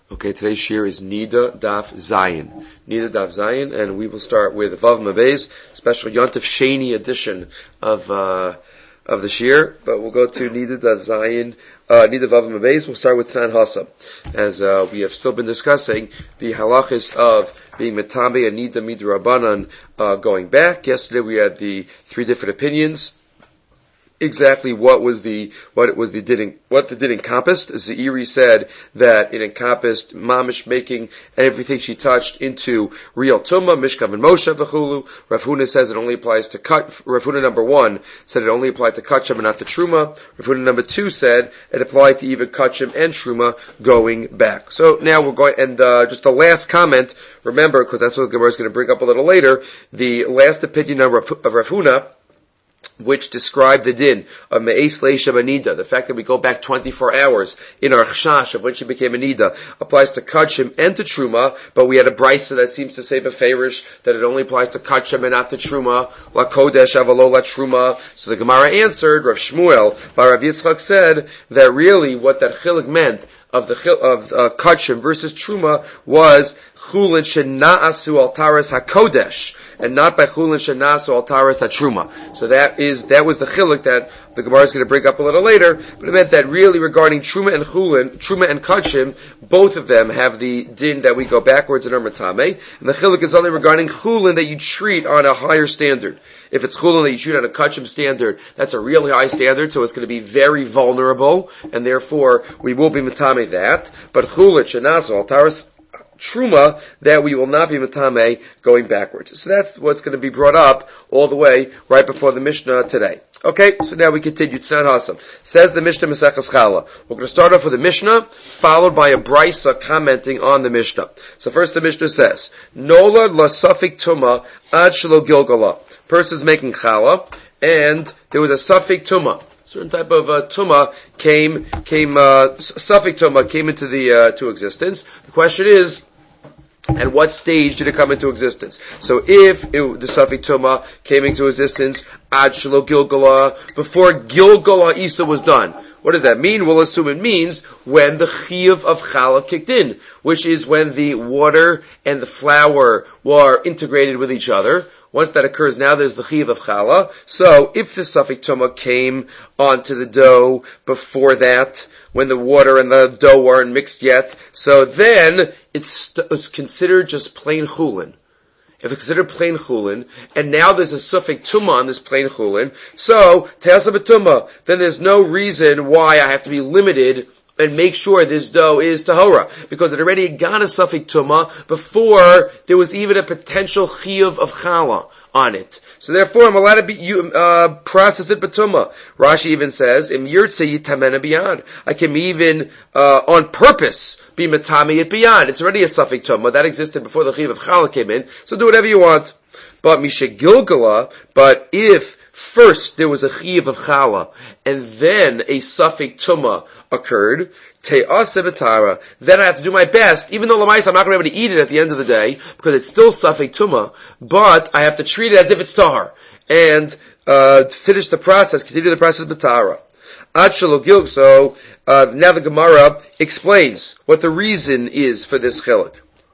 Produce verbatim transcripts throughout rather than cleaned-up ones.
Okay, today's shir is Nida Daf Zayin. Nida Daf Zayin, and we will start with Vav Mabez, special Yontif Sheni edition of uh, of the shir. But we'll go to Nida Daf Zayin, uh, Nida Vav Mabez. We'll start with Tanan Hasa, as uh, we have still been discussing the halachis of being Metame and Nida Midrabanan uh, going back. Yesterday we had the three different opinions. Exactly what was the what it was the did what the did encompassed. Zeiri said that it encompassed mamish making everything she touched into real tumah, mishkav and moshe v'chulu. Rav Huna says it only applies to cut. Rav Huna number one said it only applied to kachim and not to truma. Rav Huna number two said it applied to even kachim and truma going back. So now we're going and uh, just the last comment. Remember, because that's what the Gemara is going to bring up a little later. The last opinion of Rav, of Rav Huna, which described the din of Me'es Leisha Nida, the fact that we go back twenty-four hours in our chshash of when she became a Nida, applies to Kachim and to Truma, but we had a brisa that seems to say Beferish that it only applies to Kachim and not to Truma, La Kodesh Avalo La Truma. So the Gemara answered, Rav Shmuel, by Rav Yitzchak said that really what that chilik meant of the of uh, Kachim versus Truma was Chulin Shena'asu Al Taras HaKodesh, and not by Chulin Shena'asu Al Taras HaTruma. So that is, that was the chilik that the Gemara is going to bring up a little later, but it meant that really regarding Truma and Chulin, Truma and Kachim, both of them have the din that we go backwards in our Matame, and the chilik is only regarding Chulin that you treat on a higher standard. If it's Chulin that you treat on a Kachim standard, that's a really high standard, so it's going to be very vulnerable, and therefore we will be Matame that, but Chulin Shena'asu Al Taras Truma, that we will not be Matame going backwards. So that's what's going to be brought up all the way right before the Mishnah today. Okay, so now we continue. Tznan Hasam. Says the Mishnah Maseches Chala. We're going to start off with the Mishnah, followed by a brisa commenting on the Mishnah. So first the Mishnah says, Nolad la Safik Tuma ad shelo Gilgala. Person's making Chala, and there was a Safik Tuma. Certain type of uh, tuma came, came, uh, Safik tuma came into the, uh, to existence. The question is, at what stage did it come into existence? So if it, the Safik tuma came into existence, ad shelo Gilgala, before Gilgala Isa was done. What does that mean? We'll assume it means when the chiyuv of challah kicked in, which is when the water and the flour were integrated with each other. Once that occurs, now there's the chiyuv of challah. So if the Safik Tumah came onto the dough before that, when the water and the dough weren't mixed yet, so then it's, it's considered just plain chulin. If it's considered plain chulin, and now there's a Safik Tumah on this plain chulin, so te'asa b'tumah, then there's no reason why I have to be limited and make sure this dough is tahora, because it already got a Safik Tumah before there was even a potential chiyuv of challah on it. So therefore, I'm allowed to be, you, uh, process it b'tumah. Rashi even says, Im yirtze yitamena biyad. I can even, uh, on purpose, be matami it biyad. It's already a Safik Tumah. That existed before the chiyuv of challah came in, so do whatever you want. But misha gilgala, but if first there was a chiyuv of challah, and then a Safik Tumah occurred, te'aseh v'tara, then I have to do my best, even though l'maisa I'm not going to be able to eat it at the end of the day, because it's still Safik Tumah, but I have to treat it as if it's tahar, and uh, finish the process, continue the process b'tara. Ad shelo gilg, so uh, now the Gemara explains what the reason is for this chiluk.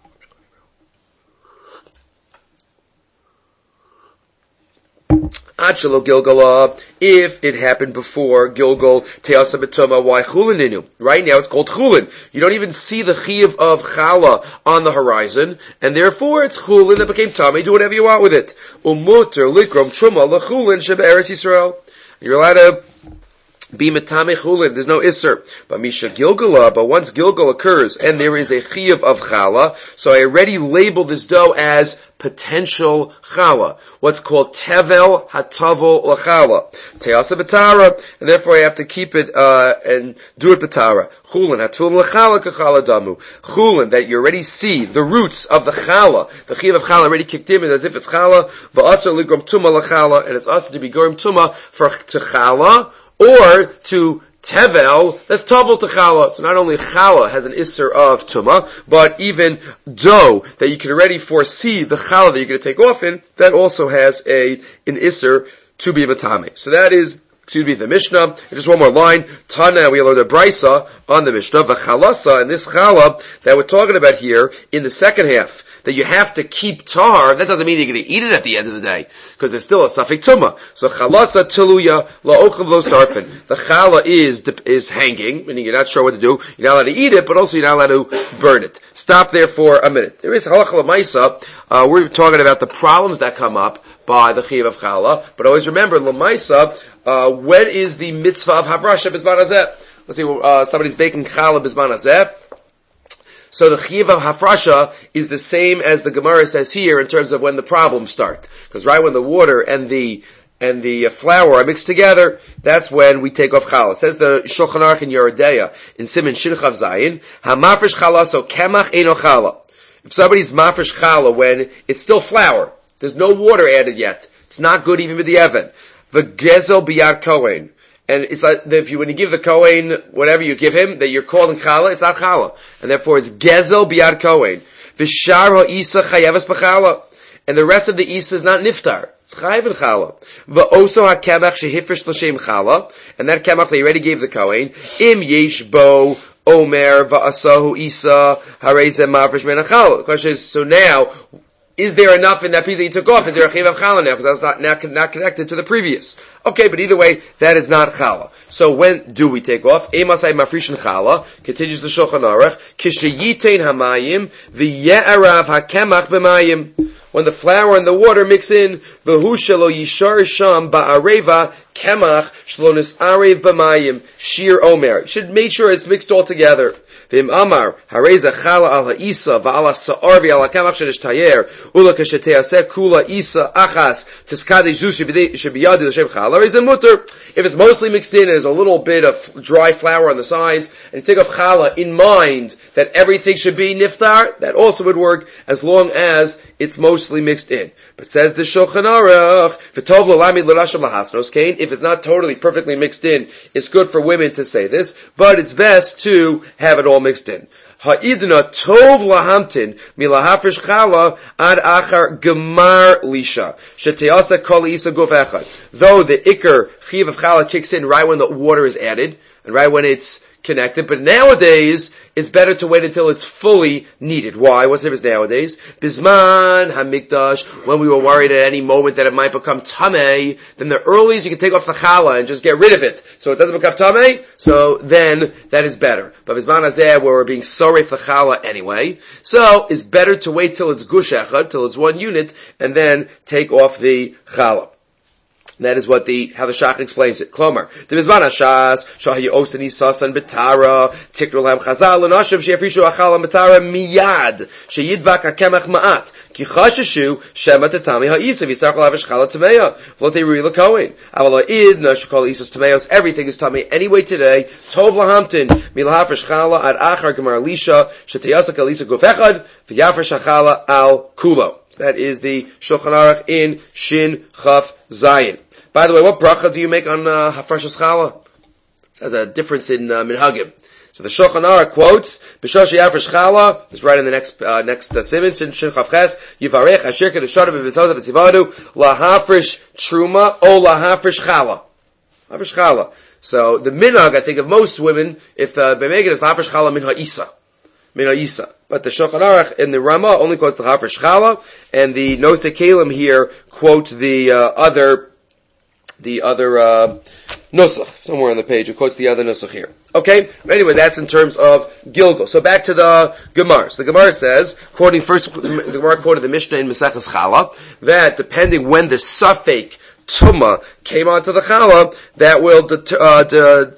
Achelo Gilgala, if it happened before Gilgal, Te'asa B'tumah, why Chulininu? Right now it's called Chulin. You don't even see the Chiyuv of Chala on the horizon, and therefore it's Chulin that became Tami. Do whatever you want with it. Umuter Likrom Truma L'Chulin Sheba Eretz Yisrael. You're allowed to be metame chulin, there's no isser. But misha gilgala, but once gilgal occurs and there is a chiyuv of chala, so I already label this dough as potential chala, what's called tevel hatavel lachala, teasa b'tara, and therefore I have to keep it uh and do it b'tara. Chulin hatavel lachala kachala damu. Chulin, that you already see the roots of the chala, the chiyuv of chala already kicked in as if it's chala, v'asar ligrom tuma lachala, and it's also to be gorim tuma for to chala, or to tevel, that's tavel to challah. So not only challah has an isser of tumah, but even dough that you can already foresee the challah that you're going to take off in, that also has a an isser to be matame. So that is excuse me, the Mishnah. And just one more line. Tana, we learned a Brisa on the Mishnah. V'chalasa, and this challah that we're talking about here in the second half, that you have to keep tar, that doesn't mean you're going to eat it at the end of the day, because there's still a safek tumah. So chalasa tiluya la'ochav lo sarfin. The challah is, is hanging, meaning you're not sure what to do. You're not allowed to eat it, but also you're not allowed to burn it. Stop there for a minute. There is halacha l'maisa. Uh, we're talking about the problems that come up by the chiyuv of challah, but always remember, l'maisa, uh, when is the mitzvah of havrasha bizman hazeh? Let's see, uh, somebody's baking challah bizman hazeh. So the chiyuv of hafrasha is the same as the Gemara says here in terms of when the problems start. Because right when the water and the and the flour are mixed together, that's when we take off challah. It says the Shulchan Aruch in Yeridea in Siman Shin Chav Zayin, hamafresh challah so kemach eino challah. If somebody's mafresh challah when it's still flour, there's no water added yet, it's not good even with the oven. V'gezel biyad kohen. And it's like, if you, when you give the Kohen, whatever you give him, that you're calling challah, it's not challah. And therefore it's gezel biyad Kohen. V'shar ha'isa chayevas b'challah. And the rest of the isa is not niftar. It's chayev in challah. V'oso ha'kemach shehifresh l'shem challah. And that kemach they already gave the Kohen. Im yesh bo omer va'asahu isa harezeh mafresh men ha'challah. The question is, so now, is there enough in that piece that you took off? Is there a chiyuv of challah now? Because that's not, not, not connected to the previous. Okay, but either way, that is not challah. So when do we take off? Emasai mafrishin challah, continues the Shulchan Aruch, kishayitain hamayim, v'ye'arav hakemach b'mayim. When the flour and the water mix in, v'hu shelo yishar sham ba'areva kemach shlo nisarev b'mayim, shir omer. You should make sure it's mixed all together. V'im amar, hareza chala al ha'isa, v'ala sa'ar v'ala kamach shenishtayer, ula kasheteyaseh kula isa achas, tiskadei zuz shebiyadi l'shem chala, hareza mutter. If it's mostly mixed in and there's a little bit of dry flour on the sides, and you take off chala in mind that everything should be niftar, that also would work, as long as it's mostly mixed in. But says the Shulchan Aruch, v'tov l'lamid l'rasham lahasnos kain, if it's not totally perfectly mixed in, it's good for women to say this, but it's best to have it all mixed in. Ha'idna tov lahamtin milahafresh chala ad achar gemar lisha sheteyasa kol isa guf echad. Though the ikar chiyuv of chala kicks in right when the water is added and right when it's connected, but nowadays it's better to wait until it's fully kneaded. Why? What's the difference nowadays? Bisman hamikdash, when we were worried at any moment that it might become tamei, then the earliest you can take off the challah and just get rid of it, so it doesn't become tamei. So then that is better. But bisman hazeh, where we're being sorry for the challah anyway, so it's better to wait till it's gush echad, till it's one unit, and then take off the challah. That is what the, how the Shach explains it. Klomar, the Mizman Hashas, Shahi Osani Sasan Betara, Tikrul Ham Chazal, and Ashav Shefrishu Achala Betara Miyad, Sheyidbak HaKemach Ma'at, Ki Chashashu, Shema Tetami Ha'isa, Visach Lavish Chala Tameya, Vlote Rila Kohen, Avala Id, Nashakal Isas Tameos, everything is Tame anyway today, Tov Lahamtin, Milhafish Chala, Ad Achar Gemar Lisha, Shetayasa Kalisa Gufechad, Vyafish Achala Al Kulo. That is the Shulchan Aruch in Shin Chaf Zayin. By the way, what bracha do you make on uh, Hafrashas Challah? It has a difference in uh, Minhagim. So the Shulchan Aruch quotes, B'shosh Yafresh Challah, it's right in the next, uh, next uh, Siman, Shin Shin Chaf Ches, Yivarech, Asher Kedushadah B'Vitzot V'Tzivadu, Lahafresh Truma, O Lahafresh Challah. Lahafresh Challah. So the minhag, I think, of most women, if uh, B'Megan is Lahafresh Challah Min Ha'isa. Min Ha'isa. But the Shulchan Aruch in the Rama only quotes the Hafresh Challah, and the Nosei Kalim here quote the uh, other, the other uh, Nusach, somewhere on the page. It quotes the other Nusach here. Okay? But anyway, that's in terms of Gilgal. So back to the Gemara. So the Gemara says, quoting first, the Gemara quoted the Mishnah in Maseches Challah, that depending when the Safek Tumah came onto the Challah, that will deter, uh, de,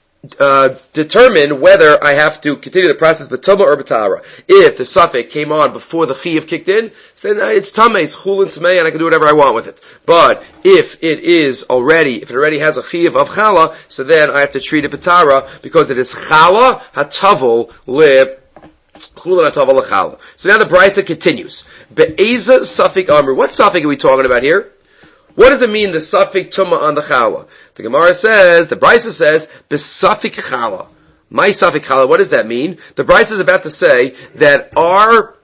Uh, determine whether I have to continue the process b'tumah or b'tara. If the suffix came on before the chiyuv kicked in, so then it's tamei, it's chulin tamei, and I can do whatever I want with it. But if it is already, if it already has a chiyuv of chala, so then I have to treat it b'tara because it is chala hatavel le chulin hatavel lechala. So now the brisa continues. Be'eza suffix amr. What suffix are we talking about here? What does it mean, the suffix tumah on the challah? The Gemara says, the Brisa says, besafik challah. My suffix challah, what does that mean? The Brisa is about to say that our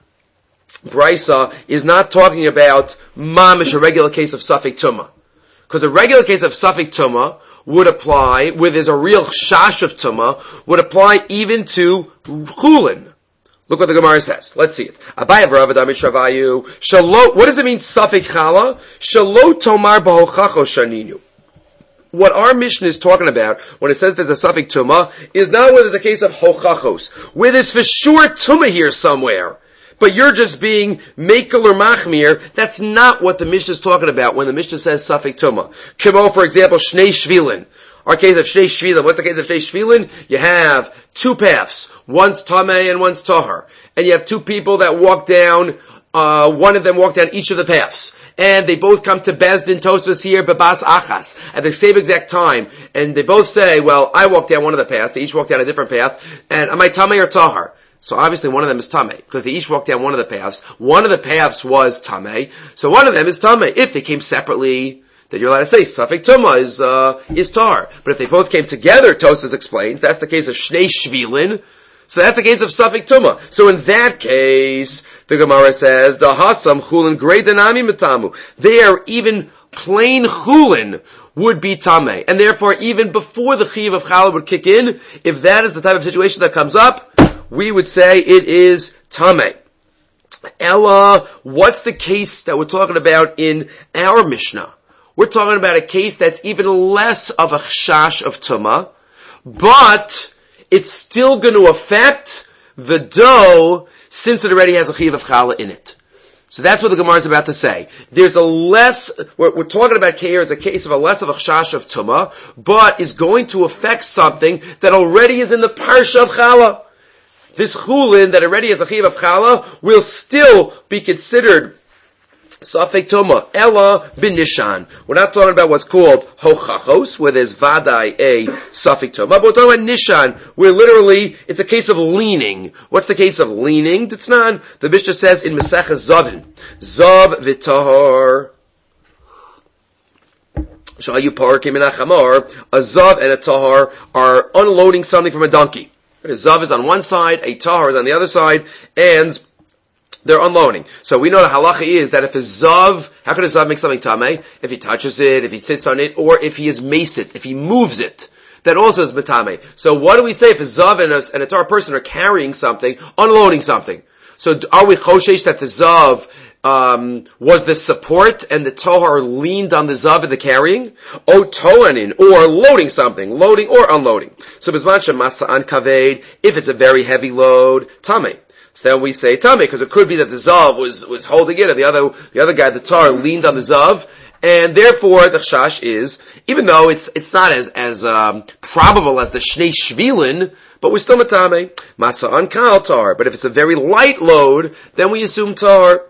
Brisa is not talking about mamish, a regular case of suffix tumah. Because a regular case of suffix tumah would apply, where there's a real chash of tumah, would apply even to chulin. Look what the Gemara says. Let's see it. Abaye v'Rav Adamid Shavayu. Shalo. What does it mean? Safek chala. Shalo tomar b'hochacho shaninu. What our mission is talking about when it says there's a safek tumah is not whether there's a case of hochachos, where there's for sure tumah here somewhere, but you're just being makel or machmir. That's not what the Mishnah is talking about when the Mishnah says safek tumah. Kimo, for example, shnei shvilin. Our case of shnei shvilin. What's the case of shnei shvilin? You have two paths. One's tameh and one's tahar. And you have two people that walk down, uh, one of them walk down each of the paths. And they both come to Bezdin Tosfos here, Babas Achas, at the same exact time. And they both say, well, I walked down one of the paths, they each walked down a different path, and am I tameh or tahar? So obviously one of them is tameh, because they each walked down one of the paths. One of the paths was tameh, so one of them is tameh. If they came separately, then you're allowed to say safek tumah is uh, is tar. But if they both came together, Tosfos explains, that's the case of shnei shvilin. So that's the case of safek tumah. So in that case, the Gemara says, the hasam chulin grei denami mitamu. There, even plain chulin would be tameh. And therefore, even before the chiv of challah would kick in, if that is the type of situation that comes up, we would say it is tameh. Ella, what's the case that we're talking about in our Mishnah? We're talking about a case that's even less of a chash of tumah, but it's still going to affect the dough since it already has a chiv of challah in it. So that's what the Gemara is about to say. There's a less, what we're talking about here is a case of a less of a chash of tumah, but is going to affect something that already is in the parsha of challah. This chulin that already has a chiv of challah will still be considered safek tumah, ella bin nishan. We're not talking about what's called hochachos, where there's vadai a safek tumah, but we're talking about nishan, where literally it's a case of leaning. What's the case of leaning? Ditznan, the Mishnah says in Maseches Zavin, Zav v'tahar, shayu parkim in achamar, a zav and a tahar are unloading something from a donkey. A zav is on one side, a tahar is on the other side, and they're unloading. So we know the halacha is that if a zav, how can a zav make something tameh? If he touches it, if he sits on it, or if he is maced, if he moves it, that also is metameh. So what do we say if a zav and a, and a tar person are carrying something, unloading something? So are we choshesh that the zav um, was the support and the tahar leaned on the zav in the carrying? O toanin, or loading something, loading or unloading. So bisman shemasa an kaved, if it's a very heavy load, tameh. So then we say tameh, because it could be that the zav was, was holding it, and the other, the other guy, the tar, leaned on the zav, and therefore the chash is, even though it's, it's not as, as, um, probable as the shnei shvilin, but we're still matameh. Masa an kal tar, but if it's a very light load, then we assume tar.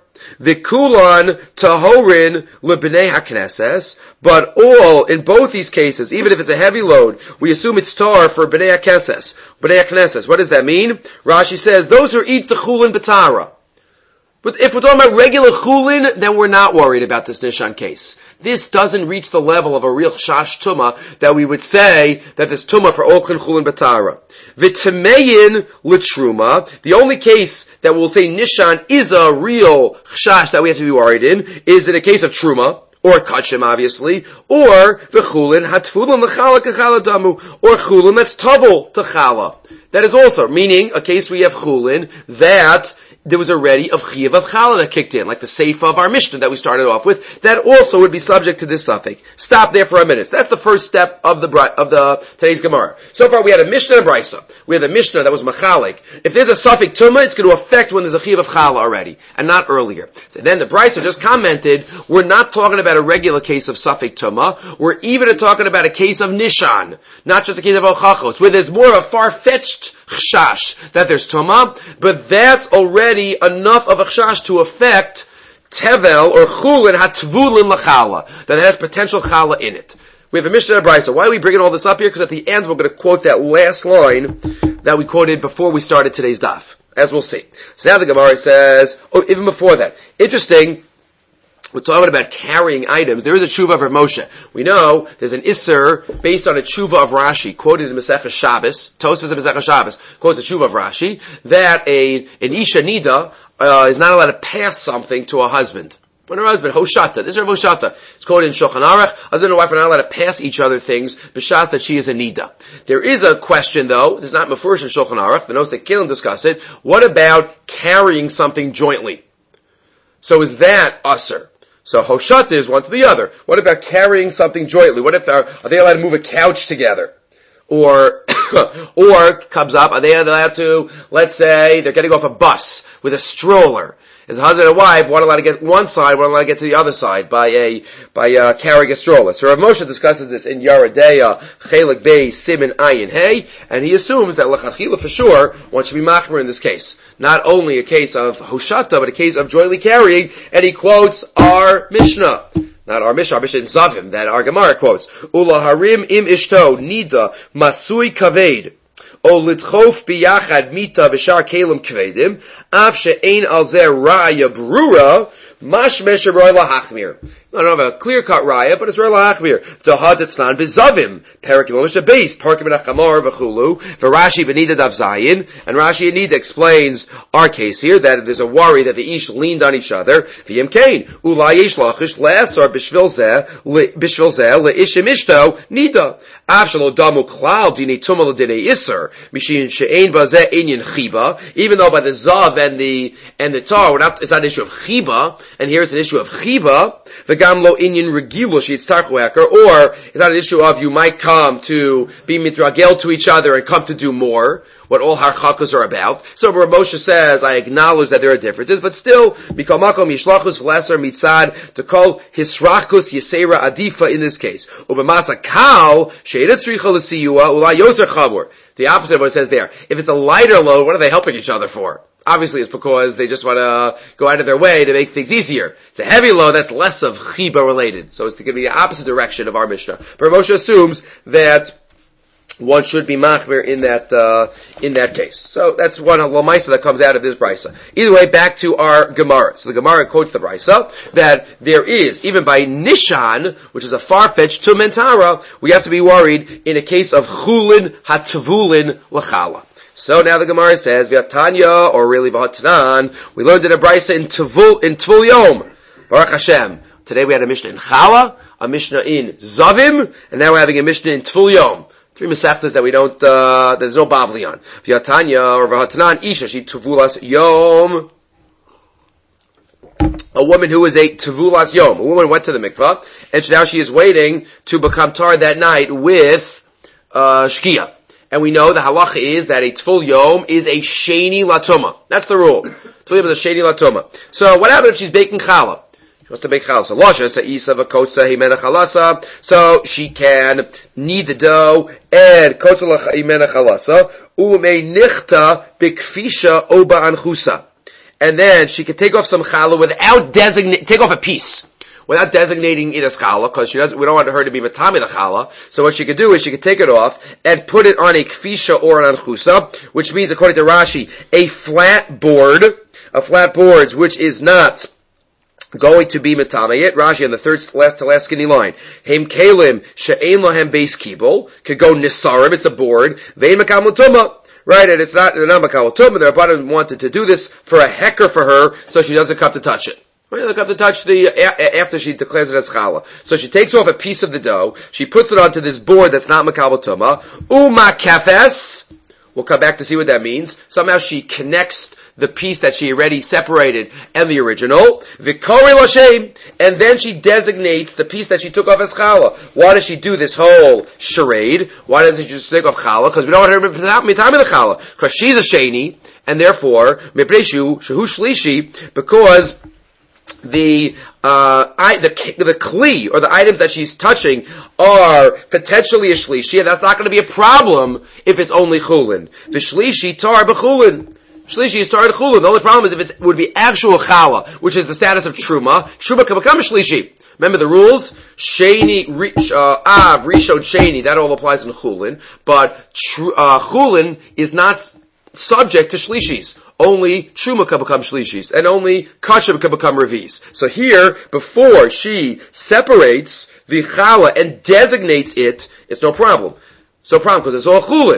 V'kulan tahorin lebnei hakneses, but all, in both these cases, even if it's a heavy load, we assume it's tar for bnei hakneses. Bnei hakneses. What does that mean? Rashi says, those who eat the chulin b'tara. But if we're talking about regular chulin, then we're not worried about this nishan case. This doesn't reach the level of a real chash tumah that we would say that this tumah for olchin chulin b'tara. V'temeyin l'truma. The only case that we'll say nishan is a real chash that we have to be worried in is in a case of truma, or kachim obviously, or the chulin hatfulin l'chala k'chala damu, or chulin that's tavel to chala. That is also, meaning a case where you have chulin that there was already of chiyuv of challah that kicked in, like the seifa of our Mishnah that we started off with, that also would be subject to this suffix. Stop there for a minute. So that's the first step of the of the today's Gemara. So far we had a Mishnah and a Brisa. We had a Mishnah that was machalik. If there's a suffix tumah, it's going to affect when there's a chiyuv of challah already, and not earlier. So then the Brisa just commented, we're not talking about a regular case of suffix tumah, we're even talking about a case of nishan, not just a case of ochachos, where there's more of a far-fetched chash that there's tumah, but that's already enough of a chash to affect tevel or chulin hatvulin lachala, that has potential chala in it. We have a Mishnah and a Brisa. Why are we bringing all this up here? Because at the end we're going to quote that last line that we quoted before we started today's daf, as we'll see. So now the Gemara says, oh, even before that, interesting, we're talking about carrying items. There is a tshuva of Rav Moshe. We know there's an isser based on a tshuva of Rashi, quoted in Maseches Shabbos, Tosfos in Maseches Shabbos, quotes a tshuva of Rashi, that a, an isha nida, uh, is not allowed to pass something to a husband. when her husband, Hoshata, this is her Hoshata, it's quoted in Shulchan Aruch, husband and wife are not allowed to pass each other things, b'shas that she is a nida. There is a question though, this is not mefurish in Shulchan Aruch, the notes that Kilim discuss it, what about carrying something jointly? So is that usser? So Hoshata is one to the other. What about carrying something jointly? What if they're, are they allowed to move a couch together? Or, or comes up, are they allowed to, let's say, they're getting off a bus with a stroller. As a husband and wife, one allowed to get one side, one allowed to get to the other side by a, by, uh, carrying a stroller. So Rav Moshe discusses this in Yaredeya, Chelik Bey, Siman Ayin Hey, and he assumes that L'chachila for sure, one should be machmer in this case. Not only a case of Hoshata, but a case of jointly carrying, and he quotes our Mishnah. Not our Mishnah, our Mishnah in Zavim, that our Gemara quotes. Ula harim im ishto, nida, masui kaved. O litchof biyachad mita v'shar kelim kvedim, af she'ein al zeh ra'ya brura, mashmesh roy lahachmir. I don't have a clear-cut raya, but it's roy lahachmir. Dahad etznan bezavim, perikim omish base, perikim benachamor v'chulu, v'rashi v'nida dav zayin, and Rashi and Nida explains our case here, that there's a worry that the ish leaned on each other, v'yim kain, ulay yesh lachish le'asar b'shvil zeh, b'shvil zeh, le'ishim ishto, nida. Avshalo damu klal dini tumal dini iser, mishin she'ein bazeh inyan chiba, even though by the zav and the, and the tar, we're not, it's not an issue of chiba, and here it's an issue of chiba, v'gam lo inyan regilu she'itz tarchuaker, or it's not an issue of you might come to be mitragel to each other and come to do more, what all harchakas are about. So Rav Moshe says, I acknowledge that there are differences, but still, mikol makom yishlachus v'leser mitzad, to call hisrachus yisera adifa in this case. Ubemasa kal, she'eda tzricha l'siyua, ula yoser chabur. The opposite of what it says there. If it's a lighter load, what are they helping each other for? Obviously, it's because they just want to go out of their way to make things easier. It's a heavy load that's less of chiba related. So it's going to be the opposite direction of our Mishnah. But Moshe assumes that one should be machmir in that uh, in that case. So that's one lamaisa that comes out of this brisa. Either way, back to our Gemara. So the Gemara quotes the brisa that there is, even by Nishan, which is a far-fetched to Mentara, we have to be worried in a case of chulin hatvulin lachala. So now the Gemara says, V'atanya, or really V'hatanan, we learned in a brisa in Tvul, in Tvul Yom, Baruch Hashem. Today we had a Mishnah in Chala, a Mishnah in Zavim, and now we're having a Mishnah in Tvul Yom. Three Masechtas that we don't, uh, there's no Bavli on. V'atanya, or V'hatanan, Isha, she Tvulas Yom. A woman who is a Tvulas Yom. A woman went to the mikvah, and now she is waiting to become tar that night with, uh, Shkia. And we know the halacha is that a Tvul Yom is a Sheni Latuma. That's the rule. Tvul Yom is a Sheni Latuma. So what happens if she's baking challah? She wants to bake challah. So Lasha, Sa'isa, V'kotza, Himena Chalasa. So she can knead the dough and Kotza Himena Chalasa. U'mei nichta b'kfisha oba anchusa. And then she can take off some challah without designate, take off a piece. Without designating it as challah, because she doesn't, we don't want her to be matami the challah. So what she could do is she could take it off and put it on a kfisha or an anchusa, which means, according to Rashi, a flat board, a flat board, which is not going to be matami it. Rashi on the third last to last skinny line. Heim kalim she'ein lohem beis kibul, could go nisarim, it's a board, vein makam l'tumah. Right, and it's not, they're not makam l'tumah, their Rabbanan wanted to do this for a hecker for her, so she doesn't come to touch it. Right, look up to touch the, a, after she declares it as challah. So she takes off a piece of the dough, she puts it onto this board that's not makabel tumah, uma kefes, we'll come back to see what that means. Somehow she connects the piece that she already separated and the original, vikori l'shem, and then she designates the piece that she took off as challah. Why does she do this whole charade? Why doesn't she just take off challah? Because we don't want her to be mitami the challah. Because she's a sheni, and therefore, mipreshu, shehu shlishi, because the uh I, the the kli or the items that she's touching are potentially a shlishi, and that's not going to be a problem if it's only chulin. The shlishi tar b'chulin. Shlishi is tar b'chulin. The only problem is if it would be actual challah, which is the status of truma. Truma can become a shlishi. Remember the rules? Sheni, uh, av, rishon sheni. That all applies in chulin, but tr- uh, chulin is not subject to shlishis. Only truma can become shlishis, and only kasha can become revis. So here, before she separates the challah and designates it, it's no problem. So problem, because it's all chulin.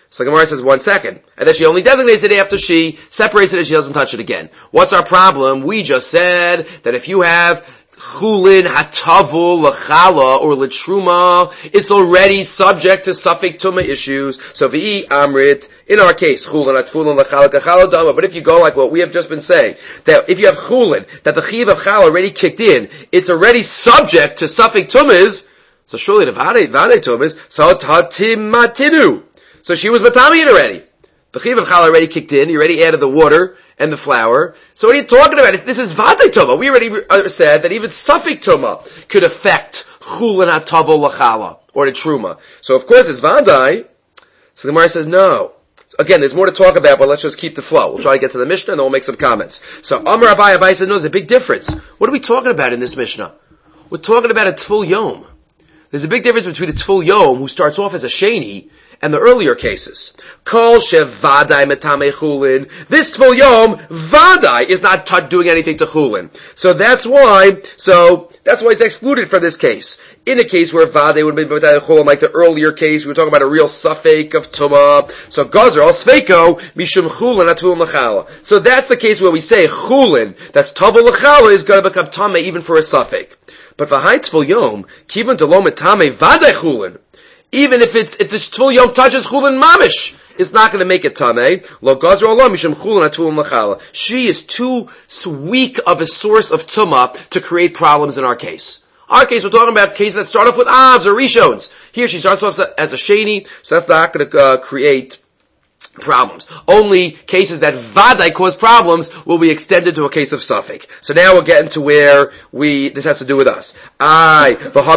So the Gemara says one second. And then she only designates it after she separates it and she doesn't touch it again. What's our problem? We just said that if you have chulin hatavul lachala or latruma, it's already subject to suffik tuma issues. So v'i amrit, in our case, chulin hatfulin lachala kachala dama. But if you go like what we have just been saying, that if you have chulin, that the chiv of chala already kicked in, it's already subject to suffik tumas, so surely the vade, vade tumas, so tatim matinu. So she was matamiyin already. The chiv of chala already kicked in. You already added the water and the flour. So what are you talking about? This is vade tuma. We already said that even suffik tuma could affect chulin hatavo lachala or the truma. So of course it's vade. So the Gemara says no. Again, there's more to talk about, but let's just keep the flow. We'll try to get to the Mishnah and then we'll make some comments. So Amar Abai, Abai said no. There's a big difference. What are we talking about in this Mishnah? We're talking about a tful yom. There's a big difference between a tful yom who starts off as a sheni and the earlier cases. Kol shevadai metame chulin. This tful yom, vadai, is not t- doing anything to chulin. So that's why, so, that's why it's excluded from this case. In a case where vadai would be metame chulin, like the earlier case, we were talking about a real suffix of tumah. So gazer, al sveiko, mishum chulin atful lachala. So that's the case where we say chulin, that's tavul lachala, is going to become tameh even for a suffix. But for high tful yom, kivan delom metame vadai chulin, even if it's, if the tful yom touches chulin mamish, it's not going to make it tameh. Lo gazer olam mishum chulin atful lachala. She is too weak of a source of tumah to create problems in our case. Our case, we're talking about cases that start off with avs or rishons. Here she starts off as a sheni, so that's not going to uh, create problems. Only cases that vadai cause problems will be extended to a case of suffix. So now we're getting to where we, this has to do with us. Aye,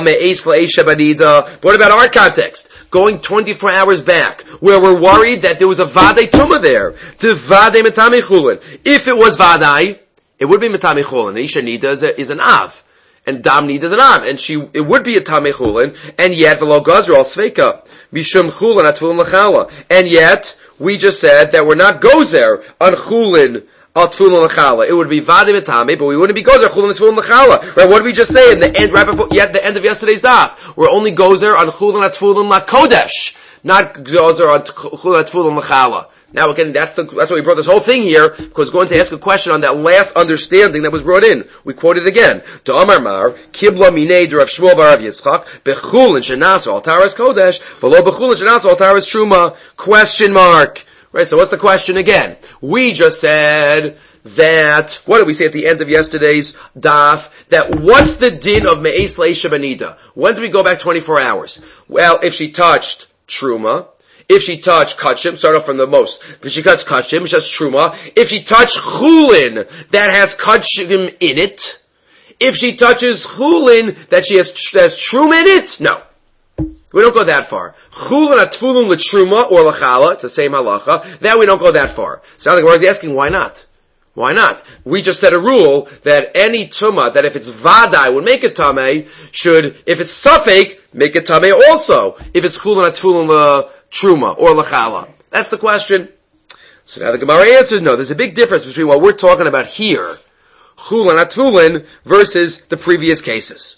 what about our context? Going twenty-four hours back, where we're worried that there was a vadai tumah there. To vadai metame chulin. If it was vadai, it would be metame chulin. Isha nida is, a, is an av. And dam nida is an av. And she, it would be a tameh chulin. And yet, v'lo gazra al sveika. Mishum chulin atfulin lachala. And yet, we just said that we're not gozer on chulin al tefillin lachala. It would be vadi metame, but we wouldn't be gozer chulin tefillin lachala. Right? What did we just say in the end, right before, yet the end of yesterday's daf? We're only gozer on chulin tefillin lakodesh, not gozer on chulin tefillin lachala. Now again, that's the, that's why we brought this whole thing here, because we're going to ask a question on that last understanding that was brought in. We quote it again. To Amar Mar, Kibla Minei de Rav Shmuel bar Rav Yitzchak, Bechulin shenasu al taras kodesh, v'lo bechulin shenasu al taras truma, question mark. Right, so what's the question again? We just said that, what did we say at the end of yesterday's daf? That what's the din of me'es le'isha benida? When do we go back twenty-four hours? Well, if she touched truma, if she touched kachim, start off from the most. If she touched kachim, it's just truma. If she touched chulin that has kachim in it, if she touches chulin that she has, that has truma in it, no. We don't go that far. Chulin atfulin l'truma or lachala, it's the same halacha. That we don't go that far. So now the Gemara is asking, why not? Why not? We just said a rule that any tumah, that if it's vadai would make it tameh, should, if it's suffik, make it tameh also. If it's chulin atfulin l'truma or lachala. That's the question. So now the Gemara answers, no, there's a big difference between what we're talking about here, chulin atfulin, versus the previous cases.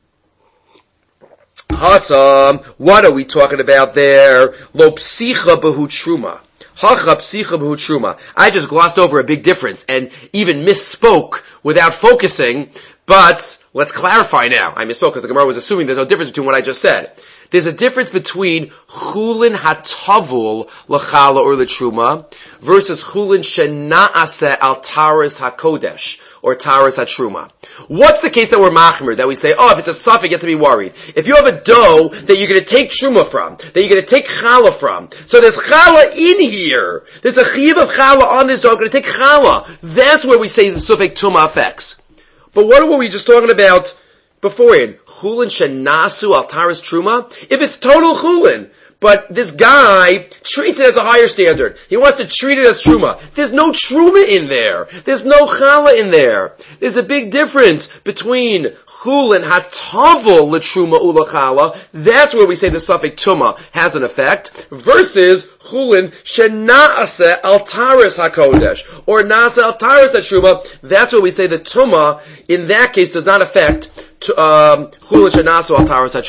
Hasam, what are we talking about there? Lo psicha behu truma. Hacha psicha behu truma. I just glossed over a big difference and even misspoke without focusing, but let's clarify now. I misspoke because the Gemara was assuming there's no difference between what I just said. There's a difference between chulin hatavul lachala or l'truma versus chulin shena'aseh al taras hakodesh or taras hatruma. What's the case that we're machmir, that we say, oh, if it's a suffix, you have to be worried. If you have a dough that you're going to take truma from, that you're going to take challah from, so there's challah in here, there's a chiv of challah on this dough, I'm going to take challah. That's where we say the suffix tuma affects. But what were we just talking about beforehand? Chulin shenasu al taras truma? If it's total chulin, but this guy treats it as a higher standard. He wants to treat it as truma. There's no truma in there. There's no challah in there. There's a big difference between chulin hatavul l'truma ulachala. That's where we say the suffix tuma has an effect, versus chulin shena'aseh al taras hakodesh or na'aseh al taras hatruma. That's where we say the tuma in that case does not affect chulin shenasu al taras hatruma.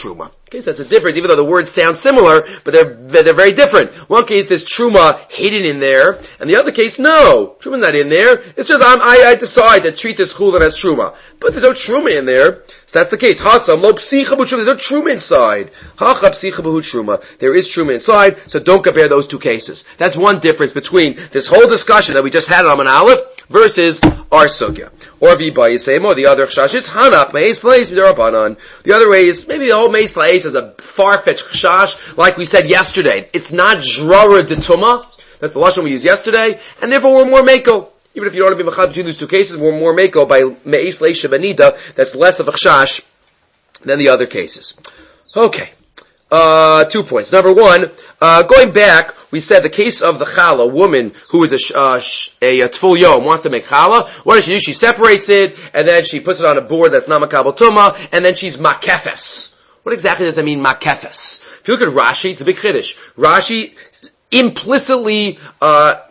Okay, so that's a difference, even though the words sound similar, but they're they're very different. One case, there's truma hidden in there, and the other case, no, truma's not in there. It's just I'm, I, I decide to treat this chulin as truma, but there's no truma in there. So that's the case. Hasam lo psicha b'truma. There's no truma inside. Hacha psicha b'hu truma. There is truma inside. So don't compare those two cases. That's one difference between this whole discussion that we just had on Amman Aleph versus our sugya. Or v'ba yisemo. The other chashash is hanach meis leis midarabanan. The other way is maybe the whole meis leis is a far-fetched chashash, like we said yesterday. It's not drara de tuma. That's the lashon we used yesterday, and therefore we're more meko. Even if you don't want to be machad between these two cases, we're more meko by me'is leisha benida. That's less of a chashash than the other cases. Okay. Uh, two points. Number one, uh, going back, we said the case of the challah, a woman who is a, uh, a, a tful yom, wants to make challah. What does she do? She separates it, and then she puts it on a board that's not makabel tumah, and then she's makefes. What exactly does that mean, makefes? If you look at Rashi, it's a big chiddush. Rashi implicitly, uh,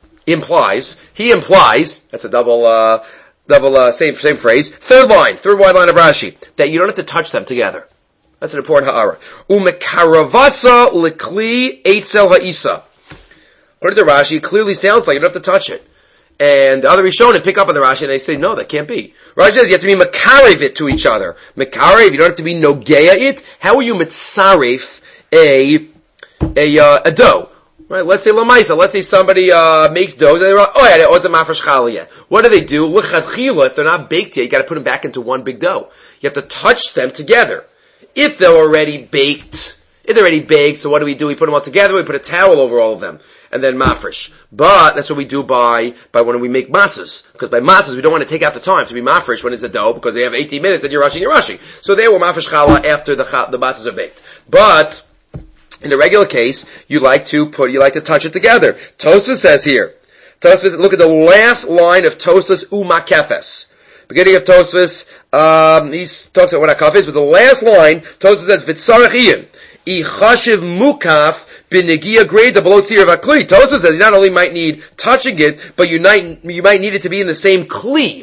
implies, he implies, that's a double, uh, double, uh, same, same phrase, third line, third wide line of Rashi, that you don't have to touch them together. That's an important ha'ara. Umekaravasa likli eitzel ha'isa. According to Rashi, it clearly sounds like you don't have to touch it. And the other Rishonim pick up on the Rashi and they say, no, that can't be. Rashi says you have to be makarev it to each other. Makarev, you don't have to be nogeya it. How are you mitzaref a, a, uh, a dough? Right, let's say lamaisa. Let's say somebody uh makes dough. And they're like, oh yeah, it wasn't mafresh challah yet. What do they do? L'chadchila, if they're not baked yet, you got to put them back into one big dough. You have to touch them together. If they're already baked, if they're already baked, so what do we do? We put them all together. We put a towel over all of them, and then mafresh. But that's what we do by by when we make matzahs. Because by matzahs, we don't want to take out the time to be mafresh when it's a dough, because they have eighteen minutes and you're rushing, you're rushing. So they will mafresh challah after the the matzahs are baked. But in the regular case, you like to put, you like to touch it together. Tosfos says here, Tosfos, look at the last line of Tosfos umakefes. Beginning of Tosfos, um, he talks about what akaf is, but the last line, Tosfos says, v'tzarech iyan, ichashiv mukaf b'negia greda below tzir of akli. Tosfos says you not only might need touching it, but you might, you might need it to be in the same kli.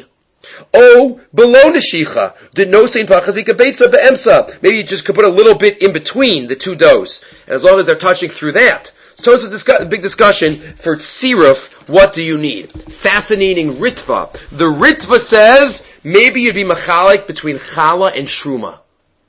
Oh, below neshicha, did no sein pachas v'kabetza be'emsa. Maybe you just could put a little bit in between the two doughs, and as long as they're touching through that. So it's a discuss- big discussion for tziruf. What do you need? Fascinating ritva. The ritva says maybe you'd be machalik between challah and shruma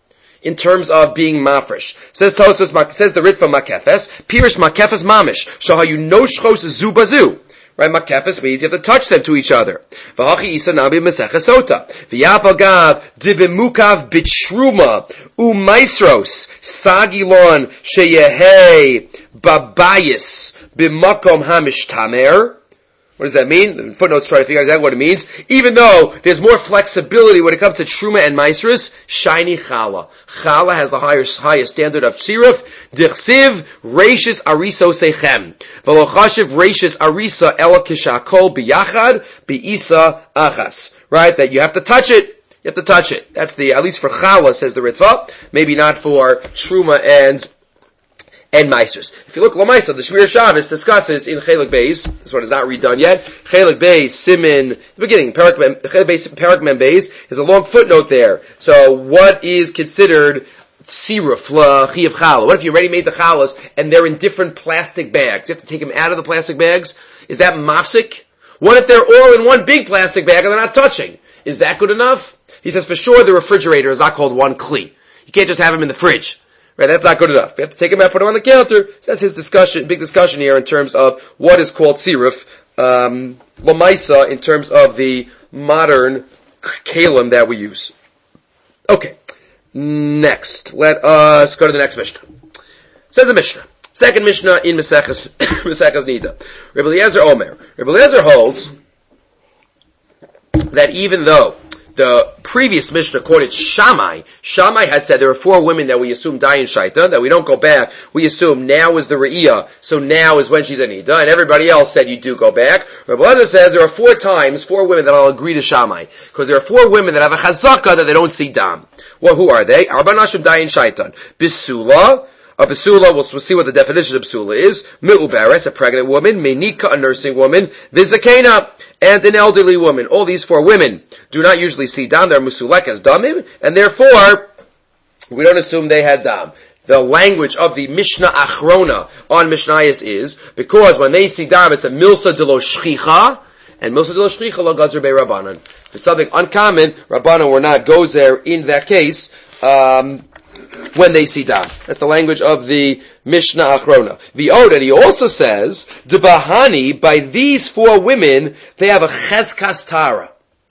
in terms of being mafresh. Says Tosfos, says the ritva makefes, pirish makefes mamish. Shahayu noshchos zubazu. Right, makefes means you have to touch them to each other. V'hachi isa nabi meseches sota. V'yafagav dibimukav b'shruma u'maisros sagilon sheyehei babayis b'makom hamishtamer. What does that mean? The footnotes try to figure out what it means. Even though there's more flexibility when it comes to truma and maisrus, shiny challah. Challah has the higher, highest standard of tziruf. Dichsiv reishis ariso sechem. V'lo chashiv reishis arisa ela kishakol biyachad biisa achas. Right? That you have to touch it. You have to touch it. That's the, at least for challah, says the Ritva. Maybe not for truma and and Meisers. If you look Lamaisa, the Shmir Shabbos discusses in Chelik Beis, this one is not redone yet, Chelik Beis, Simin, the beginning, Chelik Beis, Parak Mem Beis, is a long footnote there. So what is considered siruf, l'chiyav challah? What if you already made the challahs and they're in different plastic bags? You have to take them out of the plastic bags? Is that mafsik? What if they're all in one big plastic bag and they're not touching? Is that good enough? He says for sure the refrigerator is not called one kli. You can't just have them in the fridge. Right, that's not good enough. You have to take him out, put him on the counter. So that's his discussion, big discussion here in terms of what is called siruf, um, lamaisa, in terms of the modern kalim that we use. Okay. Next. Let us go to the next Mishnah. Says the Mishnah. Second Mishnah in Maseches, Maseches Nida. Rebbe Eliezer Omer. Rebbe Eliezer holds that even though the previous Mishnah quoted Shammai. Shammai had said there are four women that we assume die in Shaita, that we don't go back. We assume now is the Re'iyah, so now is when she's a Nida, and everybody else said you do go back. Rabbi Elazar says there are four times, four women that I'll agree to Shammai, because there are four women that have a chazaka that they don't see dam. Well, who are they? Arba Nashim die in Shaitan. Bisula, a Basula, we'll, we'll see what the definition of Basula is. Me'uberes, a pregnant woman. Menika, a nursing woman. Vizakena, and an elderly woman. All these four women do not usually see dam. They're musulek as damim, and therefore, we don't assume they had dam. The language of the Mishnah Achrona on Mishnayos is, because when they see dam, it's a milsa de lo shchicha, and milsa de lo shchicha lo gazer be Rabbanan. For something uncommon, Rabbanan were not goes there in that case, um, when they see dam. That's the language of the Mishnah Achrona. The Od, and he also says, the Bahani, by these four women, they have a cheskas tara.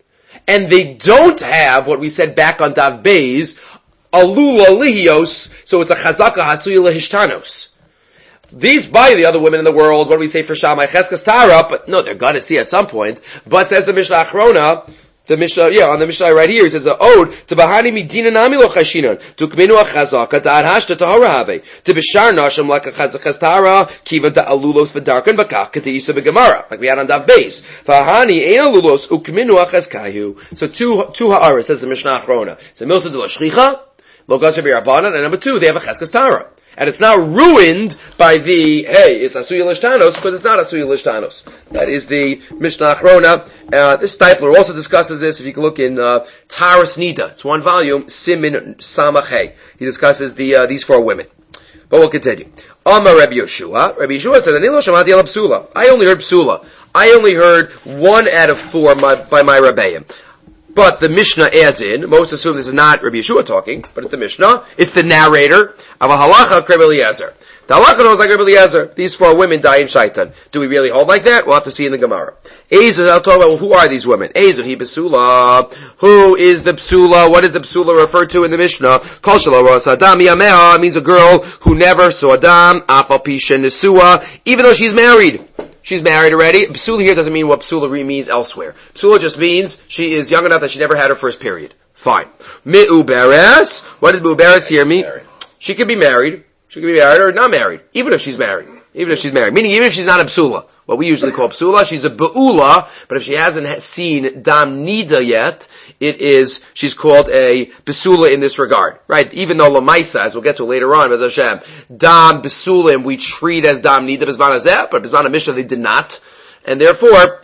And they don't have what we said back on Dav Beis, alula lihios, so it's a chazaka hasuya lehishtanos. These by the other women in the world, what do we say for Shammai? Cheskas Tara, but no, they're gonna see at some point. But says the Mishnah Achrona, the Mishnah, yeah, on the Mishnah right here, it says the Ode, to bahani midina nami lo chashinan, to kminu a chazaka, to adhashta tahara have, to bishar nashim like a chazaka tara, kiva da alulos v'darkan v'kach, kati isa v'gemara, like we had on Dav Beis. Bahani ein alulos, ukminu a chazkayu. So two, two ha'aras, says the Mishnah Achrona. It's a milsa de lo shchicha, lo gazer be Rabbanan, and number two, they have a cheskas tara. And it's not ruined by the, hey, it's Asuya Lishtanos, because it's not Asuya Lishtanos. That is the Mishnah Achrona. Uh, this Stipler also discusses this, if you can look in, uh, Taras Nida. It's one volume, Simin Samachay. He discusses the, uh, these four women. But we'll continue. Amar Rabbi Yeshua. Rabbi Yeshua says, Ani lo shamati al psula. I only heard psula. I only heard one out of four my, by my Rebbeim. But the Mishnah adds in, most assume this is not Rabbi Yeshua talking, but it's the Mishnah, it's the narrator of a halacha of Rabbi Eliezer. The halacha knows like Rabbi Eliezer. These four women die in shaitan. Do we really hold like that? We'll have to see in the Gemara. Ezer, I'll talk about, well, who are these women? Ezer, he besula. Who is the psula? What is the psula referred to in the Mishnah? Kol shelo ras adam yameha means a girl who never saw Adam, afal pisha nesua, even though she's married. She's married already. Psula here doesn't mean what psula means elsewhere. Psula just means she is young enough that she never had her first period. Fine. Mi'uberes. What does mi'uberes here mean? She can be married. She can be married or not married. Even if she's married. Even if she's married. Meaning even if she's not a psula. What we usually call psula. She's a be'ula. But if she hasn't seen dam nida yet, it is, she's called a besula in this regard. Right? Even though lamaisa, as we'll get to later on, Bez Hashem, dam besulim we treat as dam nida bezman hazeh, but bezman mishnah they did not. And therefore,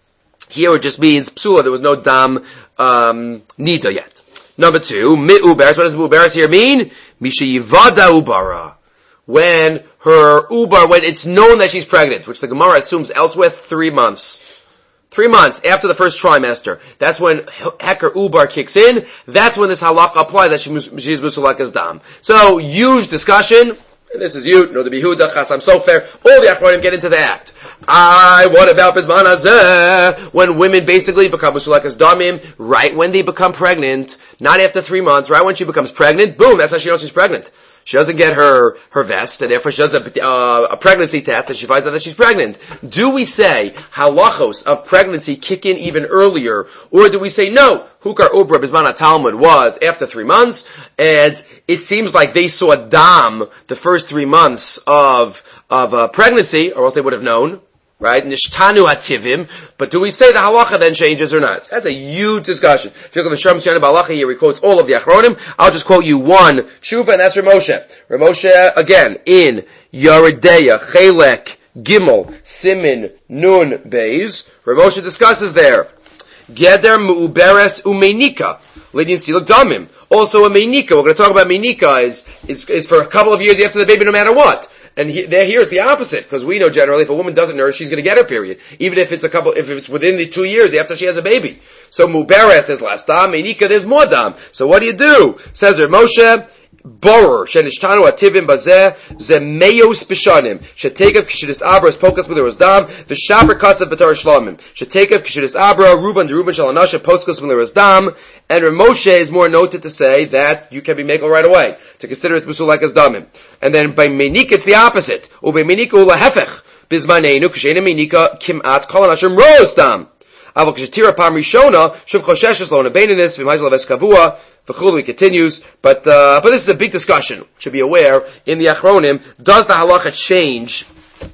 here it just means psula, there was no dam um, nida yet. Number two, mi'uberes. What does mi'uberes here mean? Misha yivada ubara. When her ubar, when it's known that she's pregnant, which the Gemara assumes elsewhere, three months. Three months after the first trimester. That's when Heker Ubar kicks in. That's when this halakha applies that she's Musulakas Dam. So, huge discussion. And this is you, no the Behuda, Chasam Sofer. All the Achronim get into the act. I, what about Bizman Hazeh? When women basically become Musulakas Damim, right when they become pregnant, not after three months, right when she becomes pregnant, boom, that's how she knows she's pregnant. She doesn't get her, her vest, and therefore she does a, uh, a pregnancy test, and she finds out that she's pregnant. Do we say halachos of pregnancy kick in even earlier, or do we say no? Hukar Ubra Bizman Talmud was after three months, and it seems like they saw dam the first three months of of uh, pregnancy, or else they would have known. Right? Nishtanu ativim. But do we say the halacha then changes or not? That's a huge discussion. If you look at the Shem Shana Balacha here, he quotes all of the Achronim. I'll just quote you one Shuva, and that's Ramoshe. Ramoshe, again, in Yeredeya, Chelek, Gimel, Simin, Nun, Beis. Ramoshe discusses there. Geder Mu'uberes Umenika. Lidin Silak Damim. Also a Meinika. We're going to talk about Meinika is, is, is for a couple of years after the baby no matter what. And he, there, here's the opposite, because we know generally if a woman doesn't nurse, she's going to get her period, even if it's a couple, if it's within the two years after she has a baby. So mubereth is last dam, meinika there's more dam. So what do you do? Says Rav Moshe, borer shenishtanu ativim bazeh zemeyos bishanim shetekav kishidis abra is pokas with was dam v'shaper katsav b'tar shlamim shetekav kishidis abra ruban deruban shalanasha poskas when there was dam. And Rav Moshe is more noted to say that you can be makel right away, to consider it musul like as damim. And then by menik it's the opposite. Ubei menika ula hefech bizmanenu k'sheina menika kimat kol anashim roas dam. Avol k'shetira pam rishona shuv choshesh lo nebeininis v'mayzel aves kavua v'chulu. He continues, but uh, but this is a big discussion. Should be aware in the Achronim. Does the halacha change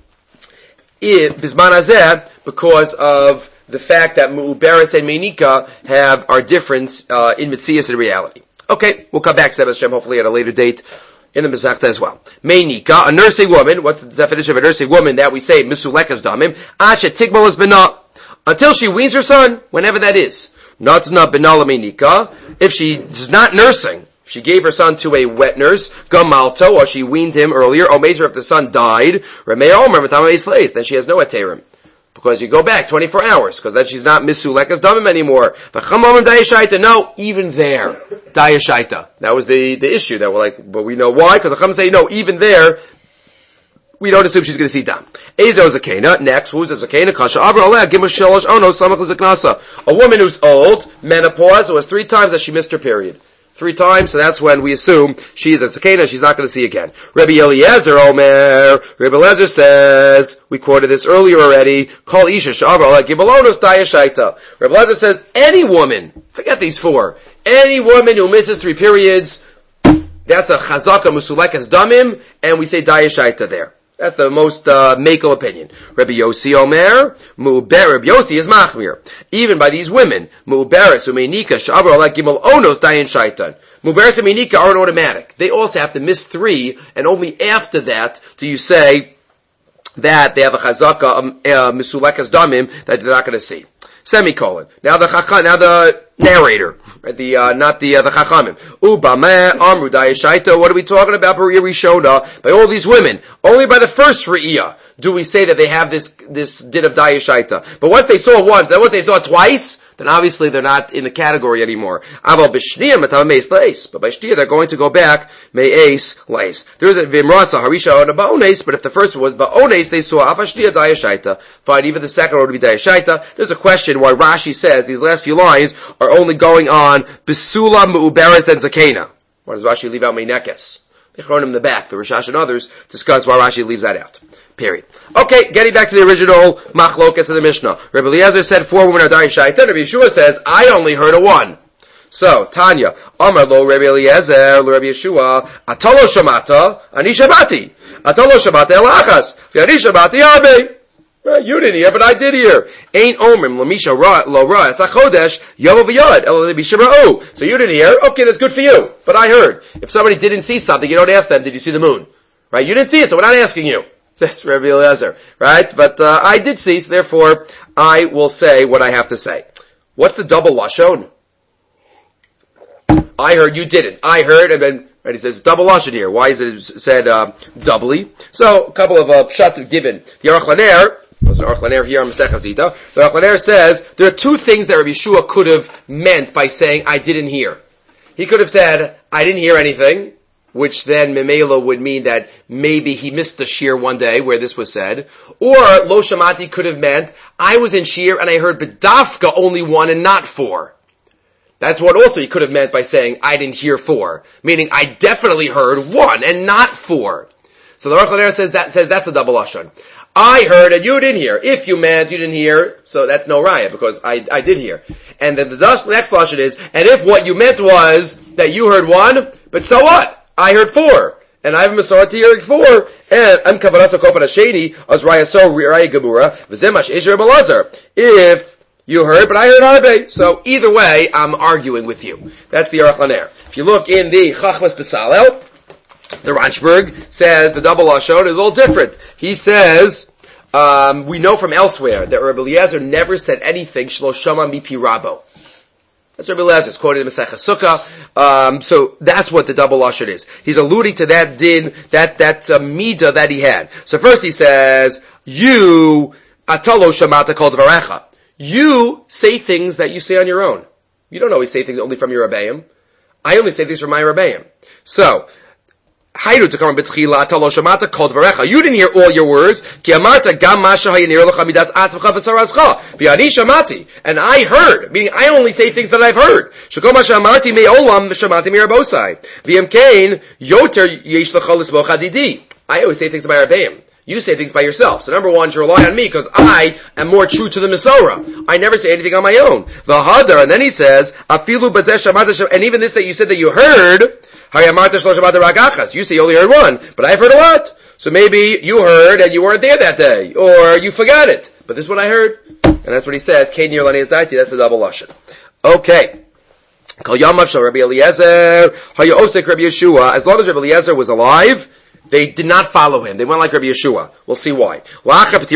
if bizman hazeh because of the fact that Mu'uberes and Meinika have are different uh, in Metzias and reality? Okay, we'll come back to that Hashem hopefully at a later date in the Masechta as well. Meinika, a nursing woman. What's the definition of a nursing woman that we say Misulekas Damim? Acha Tigmal is Bena, until she weans her son, whenever that is. Not not Benala Meinika. If she's not nursing, She gave her son to a wet nurse, gamalto, or she weaned him earlier, or mezer if the son died, then she has no heterim. Because you go back twenty-four hours, because then she's not misulekas damim anymore. No, even there, dayashaita. That was the, the issue that we're like, but we know why, because the Chacham say, no, even there, we don't assume she's going to see dam. Ezo zakena. Next, who's a zakena? Kasha avra aleh gimel shalosh ono samach l'zaknasa. A woman who's old, menopause, it was three times that she missed her period. Three times, so that's when we assume she's a zakena, she's not going to see again. Rabbi Eliezer Omer, Rabbi Eliezer says, we quoted this earlier already, Kol isha sha'avra aleh gimel ono dayashaita. Rabbi Eliezer says, any woman, forget these four, any woman who misses three periods, that's a chazaka musulekas damim, and we say dayashaita there. That's the most uh, makel opinion. Rabbi Yossi Omer, Mu'ber, Rabbi Yossi is machmir. Even by these women, Mu'beres, Umeinika, Sha'avra, Alek Gimel, Onos, Dayan Shaitan. Mu'beres and Umeinika aren't automatic. They also have to miss three, and only after that do you say that they have a chazaka, um, uh, misulekas damim, that they're not going to see. Semicolon. Now the chacham, now the narrator, right? The uh, not the uh, the chachamim. Ubama amru dayashaita. What are we talking about? B'riyah rishona, by all these women. Only by the first riyah do we say that they have this this din of dayashaita. But once they saw once, then what they saw twice, then obviously they're not in the category anymore. Aval b'shniya metav meis leis. But by shniya they're going to go back meis leis. There is a vimrasa harisha on a ba'ones, but if the first one was ba'ones, they saw afashniya dayashaita. Fine, even the second one would be dayashaita. There's a question why Rashi says these last few lines are only going on besula mu'uberes and zakena. Why does Rashi leave out meinekes? They throw him in the back. The Rishash and others discuss why Rashi leaves that out. Period. Okay, getting back to the original machlokas of the Mishnah. Rabbi Eliezer said four women are dayashaita. Rabbi Yeshua says, I only heard a one. So, Tanya, Amar lo Rabbi Eliezer, lo Rabbi Yeshua, Atolo shamata, ani shamati. Atolo shamata elachas, v'ani shamati arbe. You didn't hear, but I did hear. Ain't omrim lamisha lo ra es achodesh yom v'yad el lebishra'u. So you didn't hear. Okay, that's good for you. But I heard. If somebody didn't see something, you don't ask them, did you see the moon? Right? You didn't see it, so we're not asking you. Says Rabbi Eliezer. Right? But uh, I did see, so therefore I will say what I have to say. What's the double lashon? I heard, you didn't. I heard, and then right, he says double lashon here. Why is it said uh, doubly? So a couple of uh, pshat given. The Aruch LaNer. There's an Aruch LaNer here on Maseches Dita. The Aruch LaNer says there are two things that Rabbi Yeshua could have meant by saying, I didn't hear. He could have said, I didn't hear anything, which then Memela would mean that maybe he missed the shir one day where this was said. Or Lo Shamati could have meant, I was in shir and I heard Bedafka only one and not four. That's what also he could have meant by saying, I didn't hear four. Meaning, I definitely heard one and not four. So the Aruch LaNer says that, says that's a double lashon. I heard and you didn't hear. If you meant you didn't hear, so that's no raya, because I, I did hear. And then the next lashon is, and if what you meant was that you heard one, but so what? I heard four. And I have a Masarati hearing four. And I'm kavanasa kofan hasheni, as raya so raya gemura, v'zemash isher belazar. If you heard, but I heard harbe. So either way, I'm arguing with you. That's the Aruch LaNer. If you look in the Chachmas Betzalel, the Ranchberg says the double lashon is all different. He says, um, we know from elsewhere that Rabbi Eliezer never said anything shlo shama mipi rabo. That's Rabbi Eliezer. It's quoted in Masechah Sukkah. Um, so that's what the double lashon is. He's alluding to that din, that that uh, midah that he had. So first he says, you atalo shamata kol dvarecha. You say things that you say on your own. You don't always say things only from your Rebbeim. I only say things from my Rebbeim. So, you didn't hear all your words. And I heard, meaning I only say things that I've heard. I always say things by Rebbeim. You say things by yourself. So number one, to rely on me, because I am more true to the Masorah. I never say anything on my own. The Hadar, and then he says, and even this that you said that you heard, you say you only heard one, but I've heard a lot. So maybe you heard and you weren't there that day, or you forgot it. But this is what I heard. And that's what he says, that's the double lashon. Okay. As long as Rabbi Eliezer was alive, they did not follow him. They went like Rabbi Yeshua. We'll see why. Once Rabbi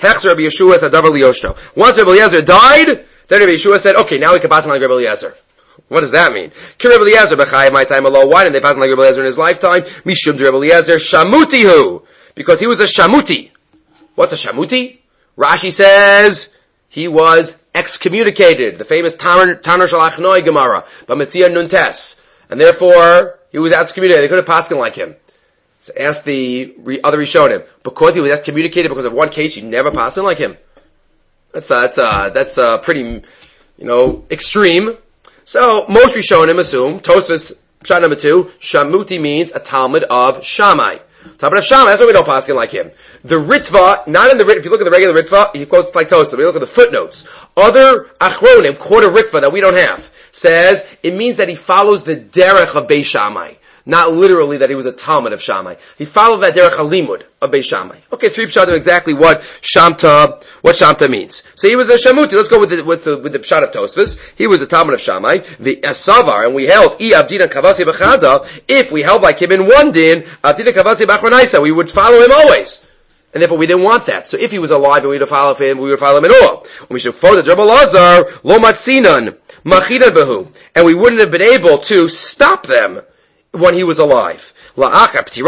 Eliezer died, then Rabbi Yeshua said, okay, now we can pass on like Rabbi Eliezer. What does that mean? Rebbe Eliezer b'chai my time alone. Why didn't they pass like Rebbe Eliezer in his lifetime? Mishum Rebbe Eliezer shamutihu, because he was a shamuti. What's a shamuti? Rashi says he was excommunicated. The famous Tanur Shalachnoi Gemara, Bamitzia Nuntes, and therefore he was excommunicated. They couldn't pass him like him. So ask the re- other Rishonim, because he was excommunicated because of one case, you never pass him like him. That's uh, that's uh, that's uh, pretty, you know, extreme. So most Rishonim assume, Tosfos shot number two, Shamuti means a Talmud of Shammai. Talmud of Shammai, that's why we don't pass him like him. The Ritva, not in the Ritva, if you look at the regular Ritva, he quotes like Tosfos. We look at the footnotes. Other Achronim quote a Ritva that we don't have. Says it means that he follows the derech of Beis Shammai. Not literally that he was a Talmud of Shammai. He followed that derech halimud of Beis Shammai. Okay, three pshat of exactly what Shamta, what Shamta means. So he was a Shamuti. Let's go with the, with the, with the pshat of Tosfos. He was a Talmud of Shammai. The Asavar, and we held, I Abdina Kavasi B'chada, if we held like him in one din, Abdina Kavasi B'achronaisa, we would follow him always. And therefore we didn't want that. So if he was alive and we would follow him, we would follow him at all. We should follow the Rebbe Lazar, Lo Matzinan, Machinan Behu, and we wouldn't have been able to stop them when he was alive. But after he